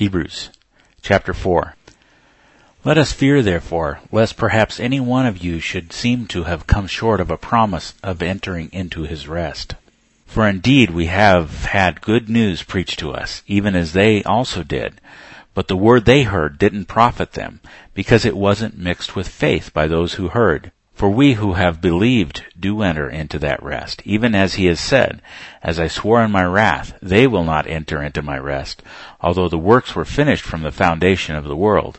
Hebrews chapter 4. Let us fear, therefore, lest perhaps any one of you should seem to have come short of a promise of entering into his rest. For indeed we have had good news preached to us, even as they also did. But the word they heard didn't profit them, because it wasn't mixed with faith by those who heard. For we who have believed do enter into that rest, even as he has said, As I swore in my wrath, they will not enter into my rest, although the works were finished from the foundation of the world.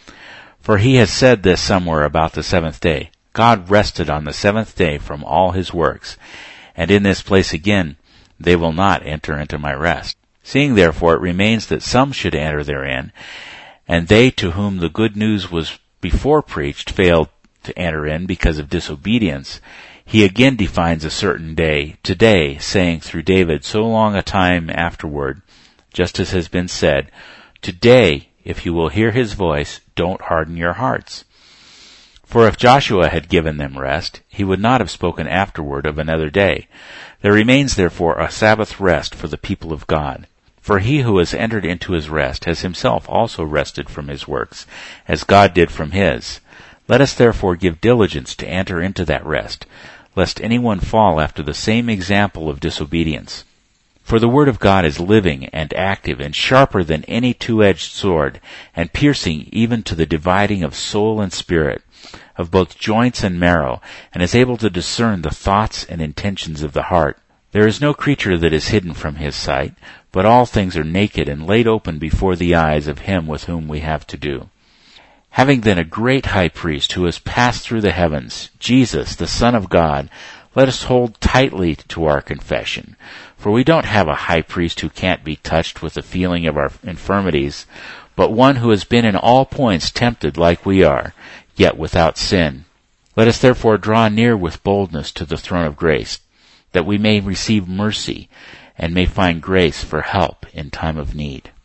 For he has said this somewhere about the seventh day. God rested on the seventh day from all his works. And in this place again, they will not enter into my rest. Seeing therefore it remains that some should enter therein, and they to whom the good news was before preached failed to enter in because of disobedience, he again defines a certain day, today, saying through David so long a time afterward, just as has been said, Today, if you will hear his voice, don't harden your hearts. For if Joshua had given them rest, he would not have spoken afterward of another day. There remains therefore a Sabbath rest for the people of God. For he who has entered into his rest has himself also rested from his works, as God did from his. Let us therefore give diligence to enter into that rest, lest anyone fall after the same example of disobedience. For the word of God is living and active and sharper than any two-edged sword, and piercing even to the dividing of soul and spirit, of both joints and marrow, and is able to discern the thoughts and intentions of the heart. There is no creature that is hidden from his sight, but all things are naked and laid open before the eyes of him with whom we have to do. Having then a great high priest who has passed through the heavens, Jesus, the Son of God, let us hold tightly to our confession. For we don't have a high priest who can't be touched with the feeling of our infirmities, but one who has been in all points tempted like we are, yet without sin. Let us therefore draw near with boldness to the throne of grace, that we may receive mercy and may find grace for help in time of need.